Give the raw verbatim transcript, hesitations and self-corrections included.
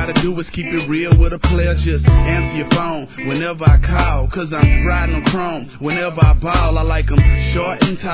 gotta do is keep it real with a player. Just answer your phone whenever I call, cause I'm riding on chrome. Whenever I ball, I like 'em short and tall.